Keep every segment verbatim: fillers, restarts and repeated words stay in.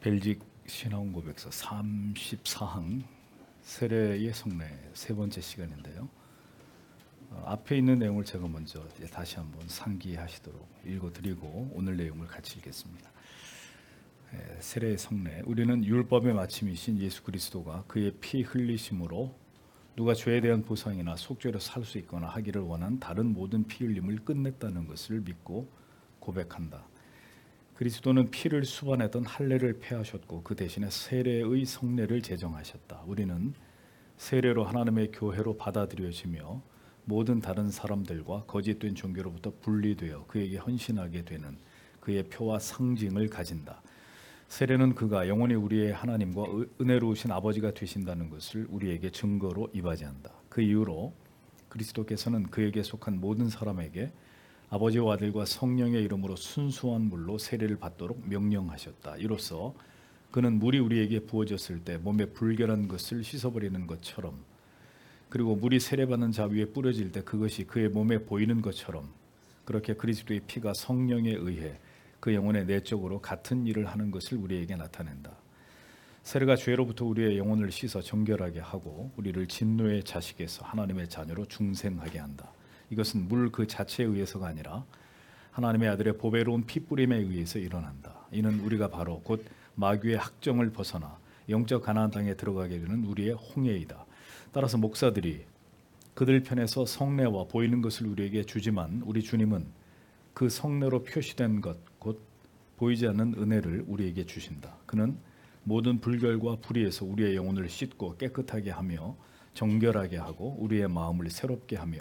벨직 신앙 고백서 삼십사 항 세례의 성례 세 번째 시간인데요. 어, 앞에 있는 내용을 제가 먼저 다시 한번 상기하시도록 읽어드리고 오늘 내용을 같이 읽겠습니다. 에, 세례의 성례, 우리는 율법의 마침이신 예수 그리스도가 그의 피 흘리심으로 누가 죄에 대한 보상이나 속죄로 살 수 있거나 하기를 원한 다른 모든 피 흘림을 끝냈다는 것을 믿고 고백한다. 그리스도는 피를 수반했던 할례를 폐하셨고 그 대신에 세례의 성례를 제정하셨다. 우리는 세례로 하나님의 교회로 받아들여지며 모든 다른 사람들과 거짓된 종교로부터 분리되어 그에게 헌신하게 되는 그의 표와 상징을 가진다. 세례는 그가 영원히 우리의 하나님과 은혜로우신 아버지가 되신다는 것을 우리에게 증거로 이바지한다. 그 이후로 그리스도께서는 그에게 속한 모든 사람에게 아버지와 아들과 성령의 이름으로 순수한 물로 세례를 받도록 명령하셨다. 이로써 그는 물이 우리에게 부어졌을 때 몸에 불결한 것을 씻어버리는 것처럼, 그리고 물이 세례받는 자 위에 뿌려질 때 그것이 그의 몸에 보이는 것처럼, 그렇게 그리스도의 피가 성령에 의해 그 영혼의 내적으로 같은 일을 하는 것을 우리에게 나타낸다. 세례가 죄로부터 우리의 영혼을 씻어 정결하게 하고 우리를 진노의 자식에서 하나님의 자녀로 중생하게 한다. 이것은 물 그 자체에 의해서가 아니라 하나님의 아들의 보배로운 피뿌림에 의해서 일어난다. 이는 우리가 바로 곧 마귀의 학정을 벗어나 영적 가나안 땅에 들어가게 되는 우리의 홍해이다. 따라서 목사들이 그들 편에서 성례와 보이는 것을 우리에게 주지만 우리 주님은 그 성례로 표시된 것, 곧 보이지 않는 은혜를 우리에게 주신다. 그는 모든 불결과 불의에서 우리의 영혼을 씻고 깨끗하게 하며 정결하게 하고 우리의 마음을 새롭게 하며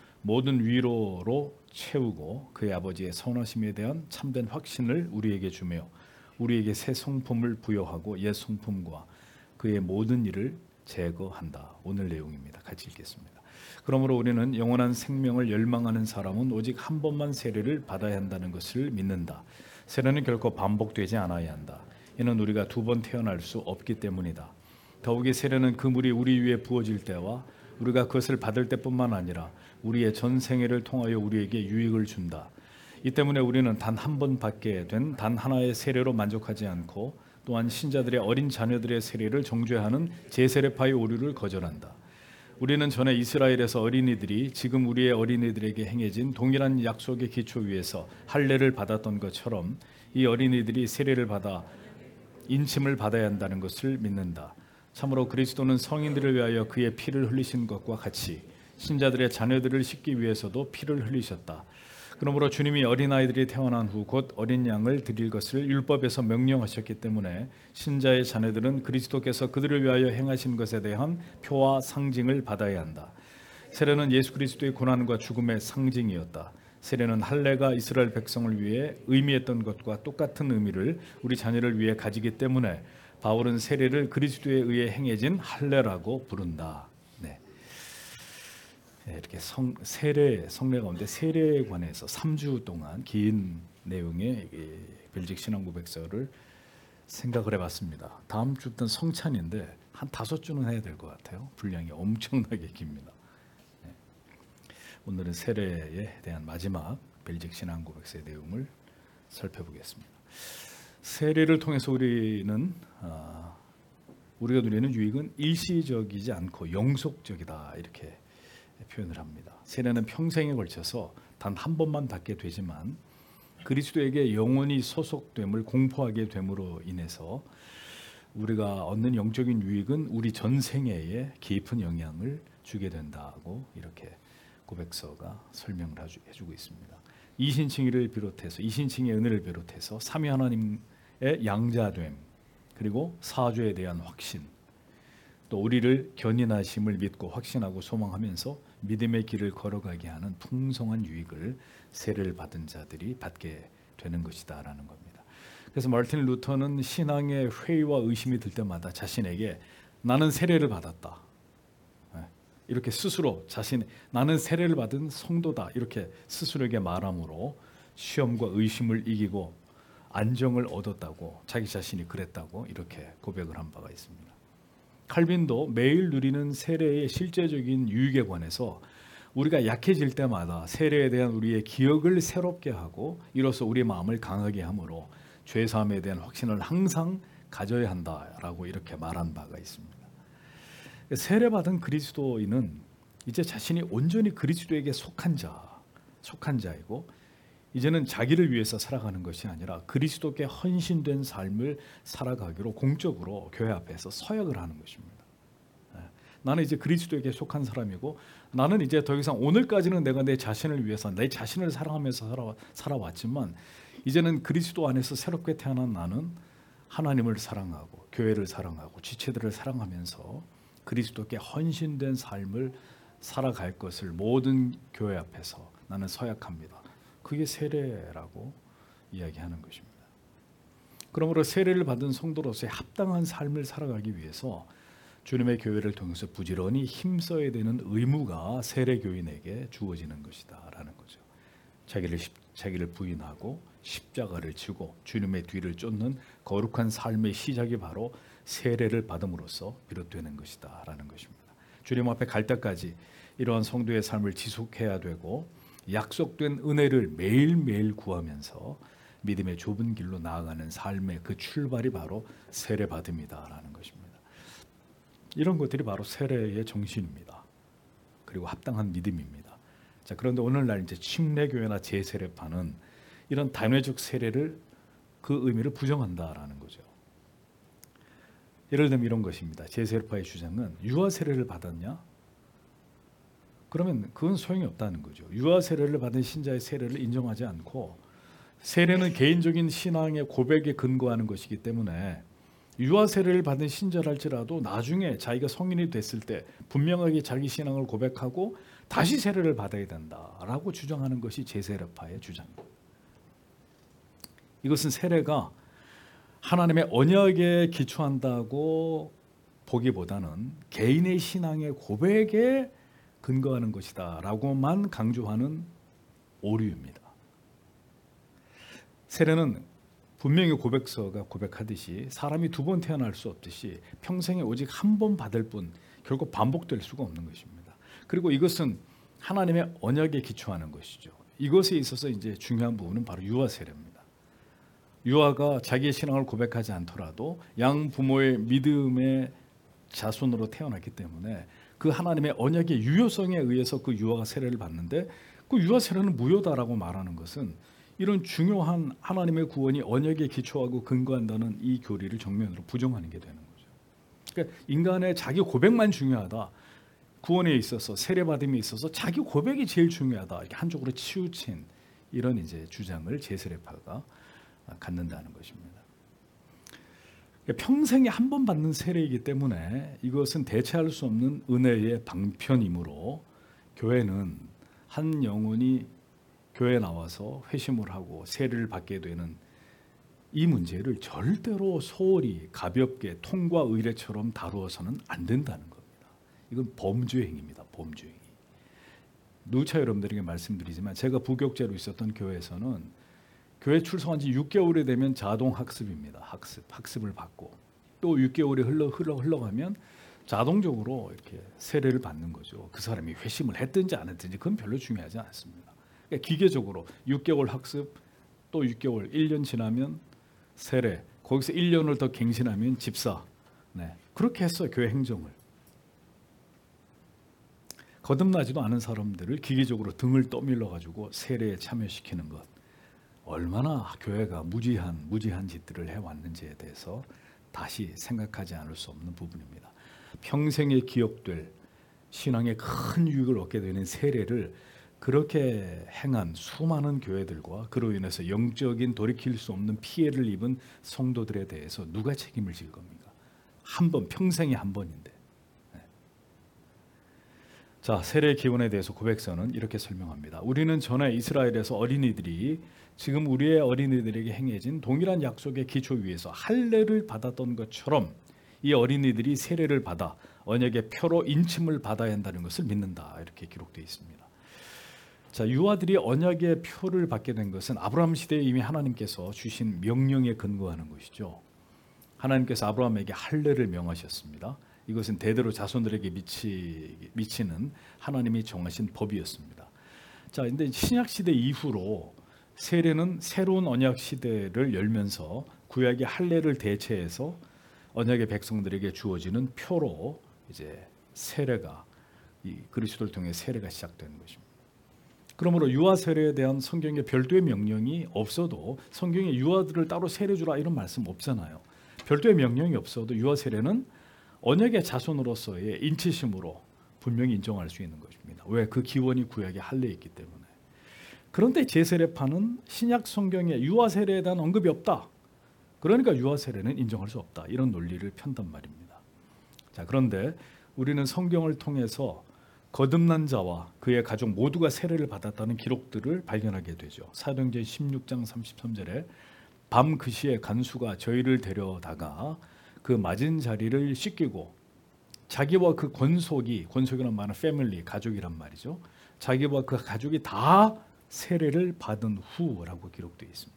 모든 위로로 채우고 그의 아버지의 선하심에 대한 참된 확신을 우리에게 주며 우리에게 새 성품을 부여하고 옛 성품과 그의 모든 일을 제거한다. 오늘 내용입니다. 같이 읽겠습니다. 그러므로 우리는 영원한 생명을 열망하는 사람은 오직 한 번만 세례를 받아야 한다는 것을 믿는다. 세례는 결코 반복되지 않아야 한다. 이는 우리가 두 번 태어날 수 없기 때문이다. 더욱이 세례는 그 물이 우리 위에 부어질 때와 우리가 그것을 받을 때뿐만 아니라 우리의 전생애를 통하여 우리에게 유익을 준다. 이 때문에 우리는 단 한 번 받게 된 단 하나의 세례로 만족하지 않고 또한 신자들의 어린 자녀들의 세례를 정죄하는 제세례파의 오류를 거절한다. 우리는 전에 이스라엘에서 어린이들이 지금 우리의 어린이들에게 행해진 동일한 약속의 기초 위에서 할례를 받았던 것처럼 이 어린이들이 세례를 받아 인침을 받아야 한다는 것을 믿는다. 참으로 그리스도는 성인들을 위하여 그의 피를 흘리신 것과 같이 신자들의 자녀들을 씻기 위해서도 피를 흘리셨다. 그러므로 주님이 어린아이들이 태어난 후 곧 어린 양을 드릴 것을 율법에서 명령하셨기 때문에 신자의 자녀들은 그리스도께서 그들을 위하여 행하신 것에 대한 표와 상징을 받아야 한다. 세례는 예수 그리스도의 고난과 죽음의 상징이었다. 세례는 할례가 이스라엘 백성을 위해 의미했던 것과 똑같은 의미를 우리 자녀를 위해 가지기 때문에 바울은 세례를 그리스도에 의해 행해진 할례라고 부른다. 네. 이렇게 성, 세례, 성례 가운데 세례에 관해서 삼 주 동안 긴 내용의 벨직 신앙 고백서를 생각을 해봤습니다. 다음 주부터는 성찬인데 한 다섯 주는 해야 될 것 같아요. 분량이 엄청나게 깁니다. 네. 오늘은 세례에 대한 마지막 벨직 신앙 고백서의 내용을 살펴보겠습니다. 세례를 통해서 우리는 아, 우리가 누리는 유익은 일시적이지 않고 영속적이다 이렇게 표현을 합니다. 세례는 평생에 걸쳐서 단 한 번만 받게 되지만 그리스도에게 영원히 소속됨을 공포하게 됨으로 인해서 우리가 얻는 영적인 유익은 우리 전생애에 깊은 영향을 주게 된다고 이렇게 고백서가 설명을 해주고 있습니다. 이신칭의를 비롯해서 이신칭의 은혜를 비롯해서 삼위 하나님의 양자됨, 그리고 사죄에 대한 확신, 또 우리를 견인하심을 믿고 확신하고 소망하면서 믿음의 길을 걸어가게 하는 풍성한 유익을 세례를 받은 자들이 받게 되는 것이다라는 겁니다. 그래서 마르틴 루터는 신앙의 회의와 의심이 들 때마다 자신에게 나는 세례를 받았다, 이렇게 스스로 자신 나는 세례를 받은 성도다 이렇게 스스로에게 말함으로 시험과 의심을 이기고 안정을 얻었다고, 자기 자신이 그랬다고 이렇게 고백을 한 바가 있습니다. 칼빈도 매일 누리는 세례의 실제적인 유익에 관해서 우리가 약해질 때마다 세례에 대한 우리의 기억을 새롭게 하고 이로써 우리 마음을 강하게 함으로 죄사함에 대한 확신을 항상 가져야 한다라고 이렇게 말한 바가 있습니다. 세례받은 그리스도인은 이제 자신이 온전히 그리스도에게 속한 자, 속한 자이고 이제는 자기를 위해서 살아가는 것이 아니라 그리스도께 헌신된 삶을 살아가기로 공적으로 교회 앞에서 서약을 하는 것입니다. 나는 이제 그리스도에게 속한 사람이고 나는 이제 더 이상 오늘까지는 내가 내 자신을 위해서 내 자신을 사랑하면서 살아, 살아왔지만 이제는 그리스도 안에서 새롭게 태어난 나는 하나님을 사랑하고 교회를 사랑하고 지체들을 사랑하면서 그리스도께 헌신된 삶을 살아갈 것을 모든 교회 앞에서 나는 서약합니다. 그게 세례라고 이야기하는 것입니다. 그러므로 세례를 받은 성도로서의 합당한 삶을 살아가기 위해서 주님의 교회를 통해서 부지런히 힘써야 되는 의무가 세례 교인에게 주어지는 것이다라는 거죠. 자기를 자기를 부인하고 십자가를 지고 주님의 뒤를 쫓는 거룩한 삶의 시작이 바로 세례를 받음으로써 비롯되는 것이다라는 것입니다. 주님 앞에 갈 때까지 이러한 성도의 삶을 지속해야 되고 약속된 은혜를 매일매일 구하면서 믿음의 좁은 길로 나아가는 삶의 그 출발이 바로 세례 받음이다라는 것입니다. 이런 것들이 바로 세례의 정신입니다. 그리고 합당한 믿음입니다. 자, 그런데 오늘날 이제 침례교회나 재세례파는 이런 단회적 세례를 그 의미를 부정한다라는 거죠. 예를 들면 이런 것입니다. 재세례파의 주장은 유아 세례를 받았냐? 그러면 그건 소용이 없다는 거죠. 유아 세례를 받은 신자의 세례를 인정하지 않고 세례는 개인적인 신앙의 고백에 근거하는 것이기 때문에 유아 세례를 받은 신자랄지라도 나중에 자기가 성인이 됐을 때 분명하게 자기 신앙을 고백하고 다시 세례를 받아야 된다라고 주장하는 것이 재세례파의 주장입니다. 이것은 세례가 하나님의 언약에 기초한다고 보기보다는 개인의 신앙의 고백에 근거하는 것이다라고만 강조하는 오류입니다. 세례는 분명히 고백서가 고백하듯이 사람이 두 번 태어날 수 없듯이 평생에 오직 한 번 받을 뿐 결국 반복될 수가 없는 것입니다. 그리고 이것은 하나님의 언약에 기초하는 것이죠. 이것에 있어서 이제 중요한 부분은 바로 유아 세례입니다. 유아가 자기의 신앙을 고백하지 않더라도 양 부모의 믿음의 자손으로 태어났기 때문에 그 하나님의 언약의 유효성에 의해서 그 유아가 세례를 받는데 그 유아 세례는 무효다라고 말하는 것은 이런 중요한 하나님의 구원이 언약에 기초하고 근거한다는 이 교리를 정면으로 부정하는 게 되는 거죠. 그러니까 인간의 자기 고백만 중요하다. 구원에 있어서 세례받음에 있어서 자기 고백이 제일 중요하다. 이렇게 한쪽으로 치우친 이런 이제 주장을 재세례파가 갖는다는 것입니다. 평생에 한 번 받는 세례이기 때문에 이것은 대체할 수 없는 은혜의 방편이므로 교회는 한 영혼이 교회에 나와서 회심을 하고 세례를 받게 되는 이 문제를 절대로 소홀히 가볍게 통과 의례처럼 다루어서는 안 된다는 겁니다. 이건 범죄 행위입니다. 범죄 행위. 누차 여러분들에게 말씀드리지만 제가 부교육자로 있었던 교회에서는 교회 출석한 지 육 개월이 되면 자동 학습입니다. 학습, 학습을 받고 또 육 개월이 흘러 흘러 흘러가면 자동적으로 이렇게 세례를 받는 거죠. 그 사람이 회심을 했든지 안 했든지 그건 별로 중요하지 않습니다. 그러니까 기계적으로 육 개월 학습, 또 육 개월, 일 년 지나면 세례, 거기서 일 년을 더 갱신하면 집사. 네, 그렇게 했어요. 교회 행정을. 거듭나지도 않은 사람들을 기계적으로 등을 떠밀러 가지고 세례에 참여시키는 것. 얼마나 교회가 무지한 무지한 짓들을 해왔는지에 대해서 다시 생각하지 않을 수 없는 부분입니다. 평생에 기억될 신앙에 큰 유익을 얻게 되는 세례를 그렇게 행한 수많은 교회들과 그로 인해서 영적인 돌이킬 수 없는 피해를 입은 성도들에 대해서 누가 책임을 질 겁니까? 한 번, 평생에 한 번인데. 네. 자, 세례 기원에 대해서 고백서는 이렇게 설명합니다. 우리는 전에 이스라엘에서 어린이들이 지금 우리의 어린이들에게 행해진 동일한 약속의 기초 위에서 할례를 받았던 것처럼 이 어린이들이 세례를 받아 언약의 표로 인침을 받아야 한다는 것을 믿는다. 이렇게 기록되어 있습니다. 자, 유아들이 언약의 표를 받게 된 것은 아브라함 시대에 이미 하나님께서 주신 명령에 근거하는 것이죠. 하나님께서 아브라함에게 할례를 명하셨습니다. 이것은 대대로 자손들에게 미치, 미치는 하나님이 정하신 법이었습니다. 자, 근데 신약 시대 이후로 세례는 새로운 언약 시대를 열면서 구약의 할례를 대체해서 언약의 백성들에게 주어지는 표로 이제 세례가 이 그리스도를 통해 세례가 시작되는 것입니다. 그러므로 유아 세례에 대한 성경의 별도의 명령이 없어도 성경에 유아들을 따로 세례 주라 이런 말씀 없잖아요. 별도의 명령이 없어도 유아 세례는 언약의 자손으로서의 인치심으로 분명히 인정할 수 있는 것입니다. 왜? 그 기원이 구약에 할례에 있기 때문에. 그런데 제세례파는 신약 성경에 유아 세례에 대한 언급이 없다. 그러니까 유아 세례는 인정할 수 없다. 이런 논리를 편단 말입니다. 자, 그런데 우리는 성경을 통해서 거듭난 자와 그의 가족 모두가 세례를 받았다는 기록들을 발견하게 되죠. 사도행전 십육 장 삼십삼 절에 밤 그 시에 간수가 저희를 데려다가 그 맞은 자리를 씻기고 자기와 그 권속이, 권속이란 말은 패밀리, 가족이란 말이죠. 자기와 그 가족이 다 세례를 받은 후라고 기록되어 있습니다.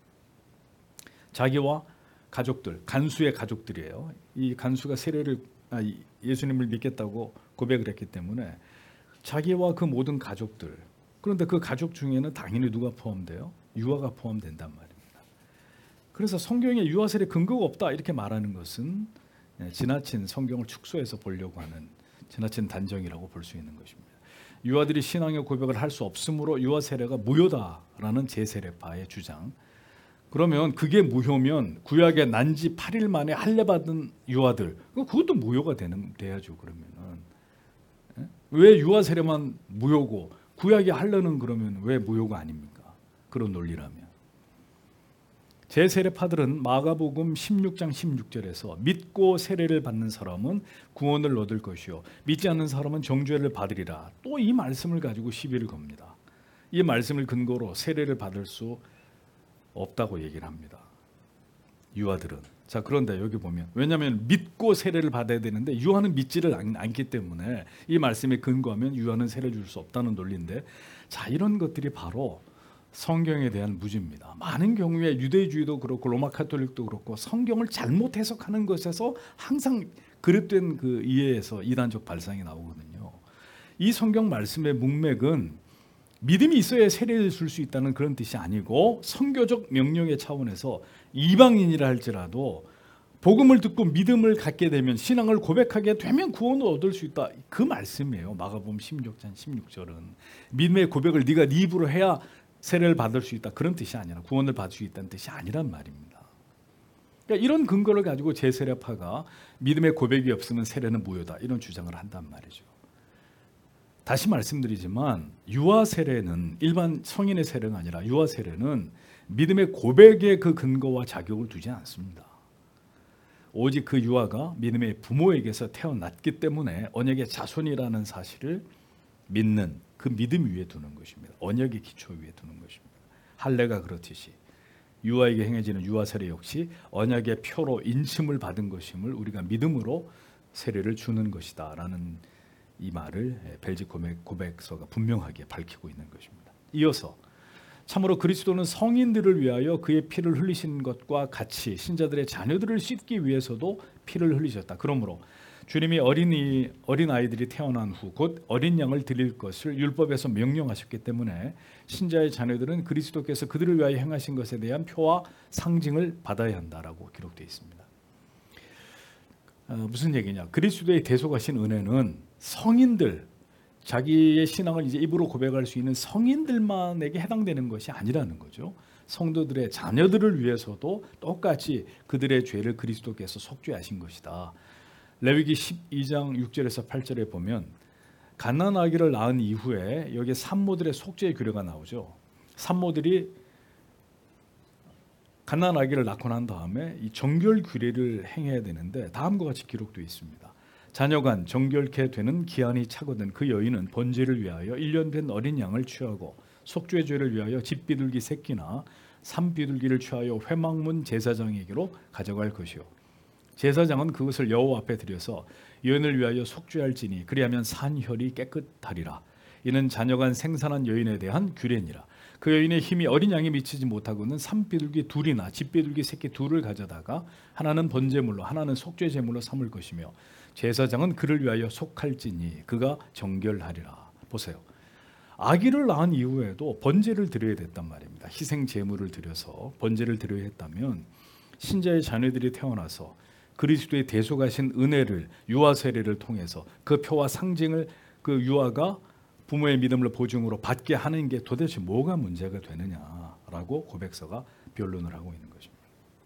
자기와 가족들, 간수의 가족들이에요. 이 간수가 세례를 아, 예수님을 믿겠다고 고백을 했기 때문에 자기와 그 모든 가족들, 그런데 그 가족 중에는 당연히 누가 포함돼요? 유아가 포함된단 말입니다. 그래서 성경에 유아 세례 근거가 없다 이렇게 말하는 것은 지나친 성경을 축소해서 보려고 하는 지나친 단정이라고 볼 수 있는 것입니다. 유아들이 신앙의 고백을 할 수 없으므로 유아 세례가 무효다라는 제세례파의 주장. 그러면 그게 무효면 구약에 난지 팔 일 만에 할례 받은 유아들, 그것도 무효가 되는 돼야죠. 그러면은 왜 유아 세례만 무효고 구약의 할례는 그러면 왜 무효가 아닙니까? 그런 논리라면. 제세례파들은 마가복음 십육 장 십육 절에서 믿고 세례를 받는 사람은 구원을 얻을 것이요 믿지 않는 사람은 정죄를 받으리라. 또 이 말씀을 가지고 시비를 겁니다. 이 말씀을 근거로 세례를 받을 수 없다고 얘기를 합니다. 유아들은. 자, 그런데 여기 보면 왜냐하면 믿고 세례를 받아야 되는데 유아는 믿지를 않, 않기 때문에 이 말씀에 근거하면 유아는 세례를 줄 수 없다는 논리인데, 자, 이런 것들이 바로 성경에 대한 무지입니다. 많은 경우에 유대주의도 그렇고 로마 카톨릭도 그렇고 성경을 잘못 해석하는 것에서 항상 그릇된 그 이해에서 이단적 발상이 나오거든요. 이 성경 말씀의 문맥은 믿음이 있어야 세례를 줄 수 있다는 그런 뜻이 아니고 선교적 명령의 차원에서 이방인이라 할지라도 복음을 듣고 믿음을 갖게 되면 신앙을 고백하게 되면 구원을 얻을 수 있다. 그 말씀이에요. 마가복음 십육 장 십육 절은 믿음의 고백을 네가 네 입으로 해야 세례를 받을 수 있다. 그런 뜻이 아니라 구원을 받을 수 있다는 뜻이 아니란 말입니다. 그러니까 이런 근거를 가지고 제세례파가 믿음의 고백이 없으면 세례는 무효다. 이런 주장을 한단 말이죠. 다시 말씀드리지만 유아 세례는 일반 성인의 세례가 아니라 유아 세례는 믿음의 고백의 그 근거와 자격을 두지 않습니다. 오직 그 유아가 믿음의 부모에게서 태어났기 때문에 언약의 자손이라는 사실을 믿는 그 믿음 위에 두는 것입니다. 언약의 기초 위에 두는 것입니다. 할례가 그렇듯이 유아에게 행해지는 유아 세례 역시 언약의 표로 인침을 받은 것임을 우리가 믿음으로 세례를 주는 것이다라는 이 말을 벨직 고백서가 분명하게 밝히고 있는 것입니다. 이어서 참으로 그리스도는 성인들을 위하여 그의 피를 흘리신 것과 같이 신자들의 자녀들을 씻기 위해서도 피를 흘리셨다. 그러므로 주님이 어린이, 어린 아이들이 태어난 후 곧 어린 양을 드릴 것을 율법에서 명령하셨기 때문에 신자의 자녀들은 그리스도께서 그들을 위하여 행하신 것에 대한 표와 상징을 받아야 한다라고 기록되어 있습니다. 어, 무슨 얘기냐? 그리스도의 대속하신 은혜는 성인들, 자기의 신앙을 이제 입으로 고백할 수 있는 성인들만에게 해당되는 것이 아니라는 거죠. 성도들의 자녀들을 위해서도 똑같이 그들의 죄를 그리스도께서 속죄하신 것이다. 레위기 십이 장 육 절에서 팔 절에 보면 갓난 아기를 낳은 이후에 여기 산모들의 속죄의 규례가 나오죠. 산모들이 갓난 아기를 낳고 난 다음에 이 정결 규례를 행해야 되는데 다음과 같이 기록되어 있습니다. 자녀간 정결케 되는 기한이 차거든 그 여인은 번제를 위하여 일 년 된 어린 양을 취하고 속죄죄를 위하여 집비둘기 새끼나 산비둘기를 취하여 회막문 제사장에게로 가져갈 것이요 제사장은 그것을 여호와 앞에 드려서 여인을 위하여 속죄할지니 그리하면 산혈이 깨끗하리라. 이는 자녀간 생산한 여인에 대한 규례니라. 그 여인의 힘이 어린 양에 미치지 못하고는 산비둘기 둘이나 집비둘기 새끼 둘을 가져다가 하나는 번제물로 하나는 속죄제물로 삼을 것이며 제사장은 그를 위하여 속할지니 그가 정결하리라. 보세요. 아기를 낳은 이후에도 번제를 드려야 됐단 말입니다. 희생 제물을 드려서 번제를 드려야 했다면 신자의 자녀들이 태어나서 그리스도의 대속하신 은혜를 유아 세례를 통해서 그 표와 상징을 그 유아가 부모의 믿음을 보증으로 받게 하는 게 도대체 뭐가 문제가 되느냐라고 고백서가 변론을 하고 있는 것입니다.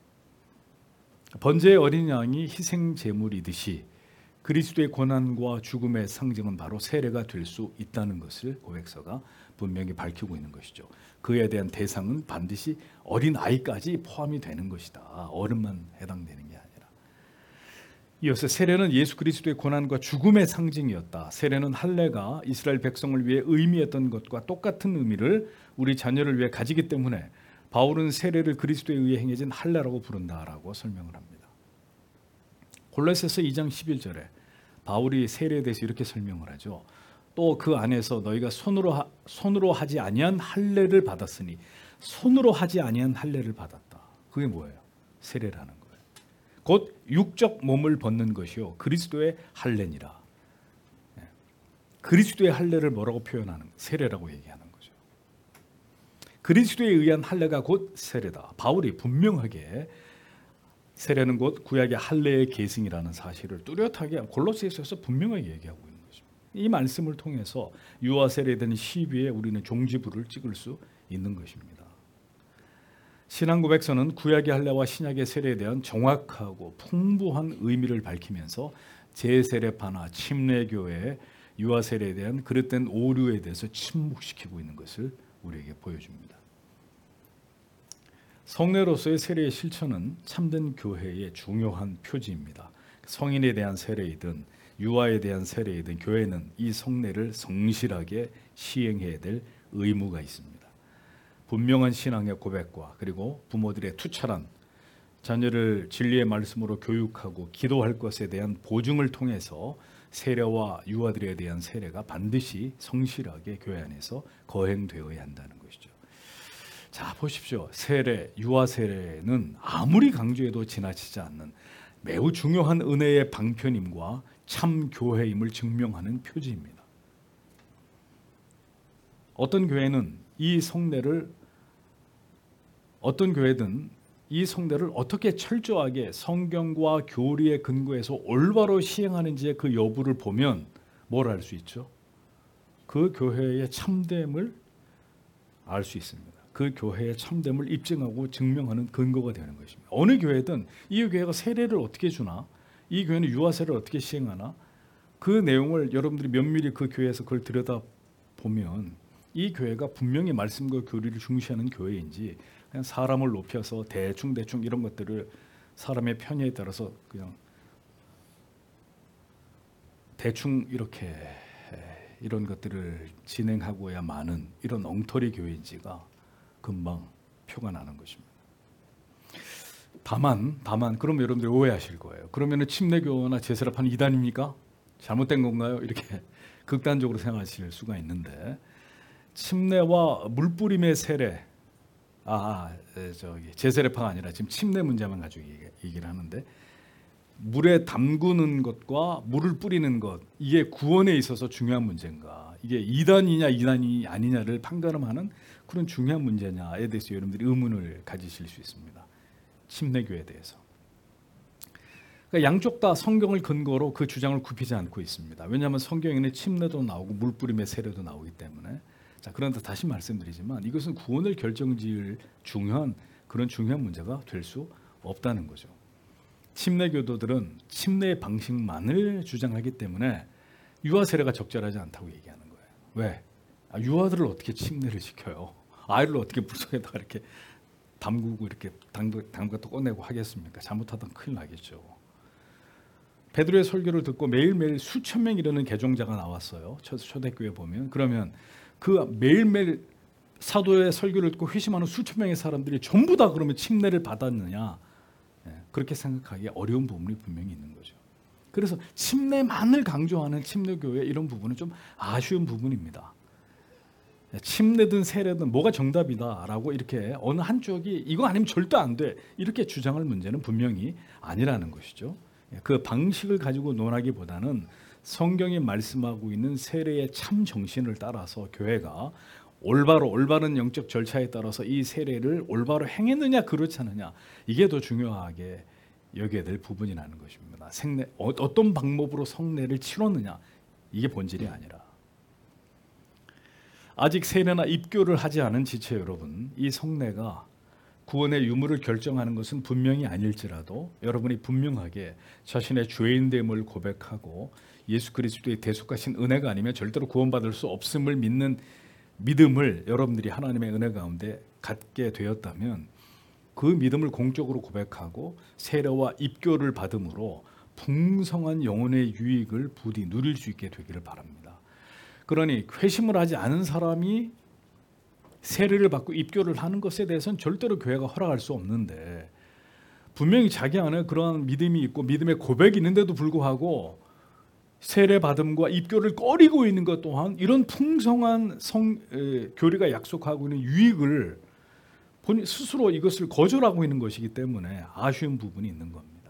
번제의 어린 양이 희생 제물이듯이 그리스도의 고난과 죽음의 상징은 바로 세례가 될 수 있다는 것을 고백서가 분명히 밝히고 있는 것이죠. 그에 대한 대상은 반드시 어린 아이까지 포함이 되는 것이다. 어른만 해당되는 게 아니라. 이어서 세례는 예수 그리스도의 고난과 죽음의 상징이었다. 세례는 할례가 이스라엘 백성을 위해 의미했던 것과 똑같은 의미를 우리 자녀를 위해 가지기 때문에 바울은 세례를 그리스도에 의해 행해진 할례라고 부른다라고 설명을 합니다. 골로새서 이 장 십일 절에 바울이 세례에 대해서 이렇게 설명을 하죠. 또 그 안에서 너희가 손으로 하, 손으로 하지 아니한 할례를 받았으니 손으로 하지 아니한 할례를 받았다. 그게 뭐예요? 세례라는 거예요. 곧 육적 몸을 벗는 것이요 그리스도의 할례니라. 그리스도의 할례를 뭐라고 표현하는 세례라고 얘기하는 거죠. 그리스도에 의한 할례가 곧 세례다. 바울이 분명하게 세례는 곧 구약의 할례의 계승이라는 사실을 뚜렷하게 골로새서에서 분명하게 얘기하고 있는 것입니다. 이 말씀을 통해서 유아 세례에 대한 시비에 우리는 종지부를 찍을 수 있는 것입니다. 신앙 고백서는 구약의 할례와 신약의 세례에 대한 정확하고 풍부한 의미를 밝히면서 제세례파나 침례교회의 유아 세례에 대한 그릇된 오류에 대해서 침묵시키고 있는 것을 우리에게 보여줍니다. 성례로서의 세례의 실천은 참된 교회의 중요한 표지입니다. 성인에 대한 세례이든 유아에 대한 세례이든 교회는 이 성례를 성실하게 시행해야 될 의무가 있습니다. 분명한 신앙의 고백과 그리고 부모들의 투철한 자녀를 진리의 말씀으로 교육하고 기도할 것에 대한 보증을 통해서 세례와 유아들에 대한 세례가 반드시 성실하게 교회 안에서 거행되어야 한다는 것이죠. 자, 보십시오. 세례, 유아 세례는 아무리 강조해도 지나치지 않는 매우 중요한 은혜의 방편임과 참 교회임을 증명하는 표지입니다. 어떤 교회는 이 성례를 어떤 교회든 이 성례를 어떻게 철저하게 성경과 교리에 근거해서 올바로 시행하는지의 그 여부를 보면 뭘 알 수 있죠? 그 교회의 참됨을 알 수 있습니다. 그 교회의 참됨을 입증하고 증명하는 근거가 되는 것입니다. 어느 교회든 이 교회가 세례를 어떻게 주나, 이 교회는 유아 세례를 어떻게 시행하나, 그 내용을 여러분들이 면밀히 그 교회에서 그걸 들여다 보면 이 교회가 분명히 말씀과 교리를 중시하는 교회인지 그냥 사람을 높여서 대충 대충 이런 것들을 사람의 편의에 따라서 그냥 대충 이렇게 이런 것들을 진행하고야 마는 이런 엉터리 교회인지가 금방 표가 나는 것입니다. 다만, 다만, 그럼 여러분들이 오해하실 거예요. 그러면은 침례교나 제세례파는 이단입니까? 잘못된 건가요? 이렇게 극단적으로 생각하실 수가 있는데, 침례와 물뿌림의 세례, 아, 저기 제세례파가 아니라 지금 침례 문제만 가지고 얘기를 하는데, 물에 담그는 것과 물을 뿌리는 것, 이게 구원에 있어서 중요한 문제인가? 이게 이단이냐 이단이 아니냐를 판가름하는 그런 중요한 문제냐에 대해서 여러분들이 의문을 가지실 수 있습니다. 침례교에 대해서. 그러니까 양쪽 다 성경을 근거로 그 주장을 굽히지 않고 있습니다. 왜냐하면 성경에는 침례도 나오고 물뿌림의 세례도 나오기 때문에. 자, 그런데 다시 말씀드리지만 이것은 구원을 결정지을 중요한 그런 중요한 문제가 될 수 없다는 거죠. 침례교도들은 침례의 방식만을 주장하기 때문에 유아 세례가 적절하지 않다고 얘기하는 거예요. 왜? 아, 유아들을 어떻게 침례를 시켜요? 아이를 어떻게 물속에다가 이렇게 담그고 이렇게 담가 또 꺼내고 하겠습니까? 잘못하다 큰일 나겠죠. 베드로의 설교를 듣고 매일매일 수천 명 이르는 개종자가 나왔어요. 초대교회 보면. 그러면 그 매일매일 사도의 설교를 듣고 회심하는 수천 명의 사람들이 전부 다 그러면 침례를 받았느냐? 그렇게 생각하기 어려운 부분이 분명히 있는 거죠. 그래서 침례만을 강조하는 침례교회 이런 부분은 좀 아쉬운 부분입니다. 침례든 세례든 뭐가 정답이다라고 이렇게 어느 한쪽이 이거 아니면 절대 안 돼 이렇게 주장할 문제는 분명히 아니라는 것이죠. 그 방식을 가지고 논하기보다는 성경이 말씀하고 있는 세례의 참 정신을 따라서 교회가 올바로 올바른 영적 절차에 따라서 이 세례를 올바로 행했느냐 그렇지 않느냐 이게 더 중요하게 여겨야 될 부분이라는 것입니다. 생례, 어, 어떤 방법으로 성례를 치렀느냐, 이게 본질이 아니라, 아직 세례나 입교를 하지 않은 지체 여러분, 이 성례가 구원의 유무를 결정하는 것은 분명히 아닐지라도 여러분이 분명하게 자신의 죄인됨을 고백하고 예수 그리스도의 대속하신 은혜가 아니면 절대로 구원받을 수 없음을 믿는 믿음을 여러분들이 하나님의 은혜 가운데 갖게 되었다면, 그 믿음을 공적으로 고백하고 세례와 입교를 받음으로 풍성한 영혼의 유익을 부디 누릴 수 있게 되기를 바랍니다. 그러니 회심을 하지 않은 사람이 세례를 받고 입교를 하는 것에 대해서는 절대로 교회가 허락할 수 없는데, 분명히 자기 안에 그러한 믿음이 있고 믿음의 고백이 있는데도 불구하고 세례 받음과 입교를 꺼리고 있는 것 또한 이런 풍성한 성, 에, 교리가 약속하고 있는 유익을 본인 스스로 이것을 거절하고 있는 것이기 때문에 아쉬운 부분이 있는 겁니다.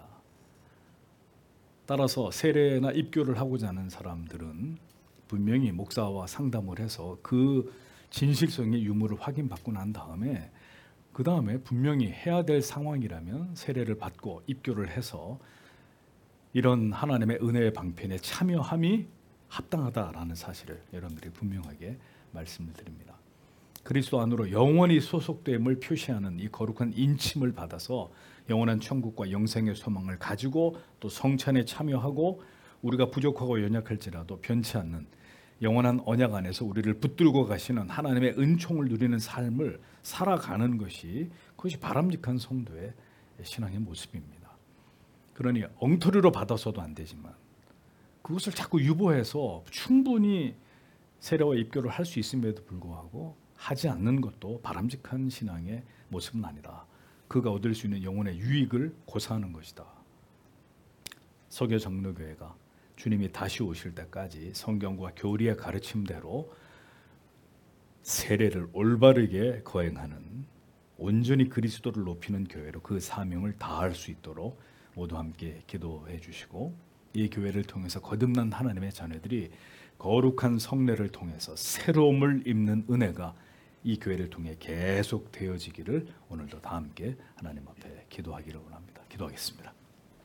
따라서 세례나 입교를 하고자 하는 사람들은 분명히 목사와 상담을 해서 그 진실성의 유무를 확인받고 난 다음에 그 다음에 분명히 해야 될 상황이라면 세례를 받고 입교를 해서 이런 하나님의 은혜의 방편에 참여함이 합당하다라는 사실을 여러분들이 분명하게 말씀을 드립니다. 그리스도 안으로 영원히 소속됨을 표시하는 이 거룩한 인침을 받아서 영원한 천국과 영생의 소망을 가지고 또 성찬에 참여하고 우리가 부족하고 연약할지라도 변치 않는 영원한 언약 안에서 우리를 붙들고 가시는 하나님의 은총을 누리는 삶을 살아가는 것이, 그것이 바람직한 성도의 신앙의 모습입니다. 그러니 엉터리로 받아서도 안 되지만 그것을 자꾸 유보해서 충분히 세례와 입교를 할 수 있음에도 불구하고 하지 않는 것도 바람직한 신앙의 모습은 아니다. 그가 얻을 수 있는 영혼의 유익을 고사하는 것이다. 서교 장로교회가 주님이 다시 오실 때까지 성경과 교리의 가르침대로 세례를 올바르게 거행하는, 온전히 그리스도를 높이는 교회로 그 사명을 다할 수 있도록 모두 함께 기도해 주시고, 이 교회를 통해서 거듭난 하나님의 자녀들이 거룩한 성례를 통해서 새로움을 입는 은혜가 이 교회를 통해 계속 되어지기를 오늘도 다 함께 하나님 앞에 기도하기를 원합니다. 기도하겠습니다.